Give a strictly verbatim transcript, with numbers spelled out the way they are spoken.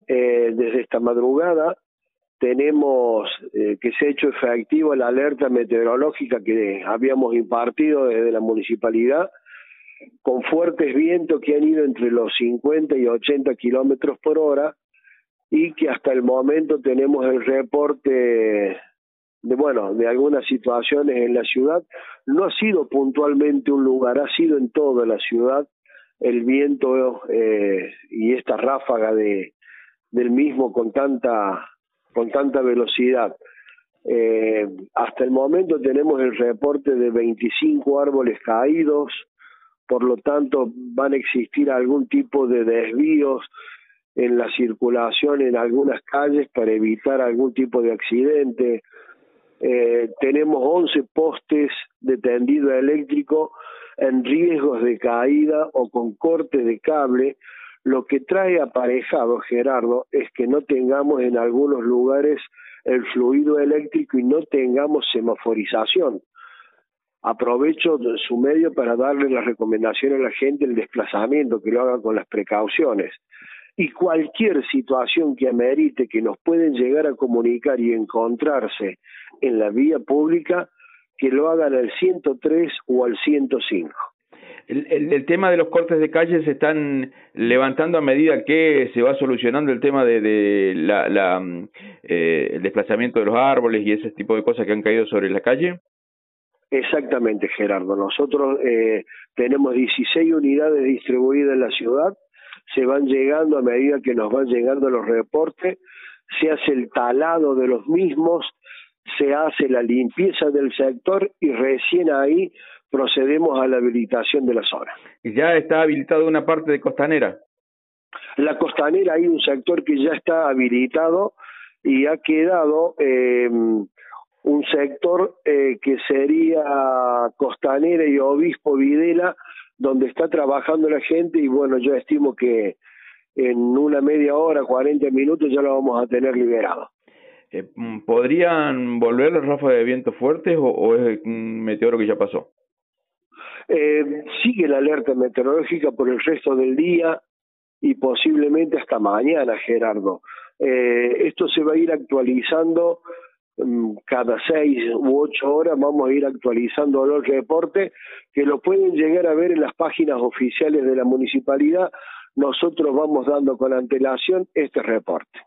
eh, desde esta madrugada tenemos eh, que se ha hecho efectiva la alerta meteorológica que habíamos impartido desde la municipalidad, con fuertes vientos que han ido entre los cincuenta y ochenta kilómetros por hora, y que hasta el momento tenemos el reporte de, bueno, de algunas situaciones en la ciudad. No ha sido puntualmente un lugar, ha sido en toda la ciudad el viento eh, y esta ráfaga de del mismo con tanta con tanta velocidad. Eh, hasta el momento tenemos el reporte de veinticinco árboles caídos, por lo tanto van a existir algún tipo de desvíos en la circulación en algunas calles para evitar algún tipo de accidente. Eh, tenemos once postes de tendido eléctrico en riesgos de caída o con corte de cable, lo que trae aparejado, Gerardo, es que no tengamos en algunos lugares el fluido eléctrico y no tengamos semaforización. Aprovecho su medio para darle la recomendación a la gente el desplazamiento, que lo hagan con las precauciones. Y cualquier situación que amerite que nos pueden llegar a comunicar y encontrarse en la vía pública, que lo hagan al ciento tres o al ciento cinco. El, el, el tema de los cortes de calle se están levantando a medida que se va solucionando el tema de, de la, la eh, el desplazamiento de los árboles y ese tipo de cosas que han caído sobre la calle. Exactamente, Gerardo. Nosotros eh, tenemos dieciséis unidades distribuidas en la ciudad, se van llegando a medida que nos van llegando los reportes, se hace el talado de los mismos, se hace la limpieza del sector y recién ahí procedemos a la habilitación de la zona. ¿Y ya está habilitada una parte de Costanera? La Costanera hay un sector que ya está habilitado y ha quedado eh, un sector eh, que sería Costanera y Obispo Videla, donde está trabajando la gente, y bueno, yo estimo que en una media hora, cuarenta minutos ya lo vamos a tener liberado. Eh, ¿Podrían volver los ráfagas de viento fuertes o, o es un meteoro que ya pasó? Eh, sigue la alerta meteorológica por el resto del día y posiblemente hasta mañana, Gerardo. Eh, esto se va a ir actualizando um, cada seis u ocho horas, vamos a ir actualizando los reportes que lo pueden llegar a ver en las páginas oficiales de la municipalidad. Nosotros vamos dando con antelación este reporte.